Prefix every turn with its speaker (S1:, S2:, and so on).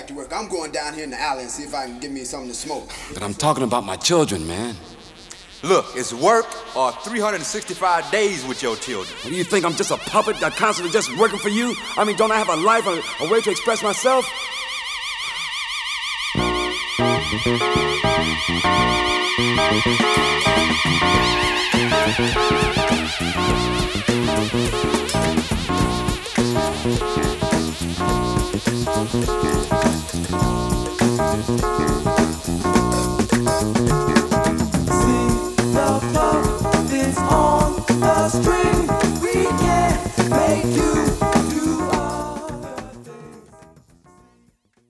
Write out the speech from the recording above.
S1: back to work. I'm going down here in the alley and see if I can get me something to smoke.
S2: But I'm talking about my children, man.
S3: Look, it's work or 365 days with your children.
S2: What do you think, I'm just a puppet that constantly just working for you? I mean, don't I have a life, a way to express myself?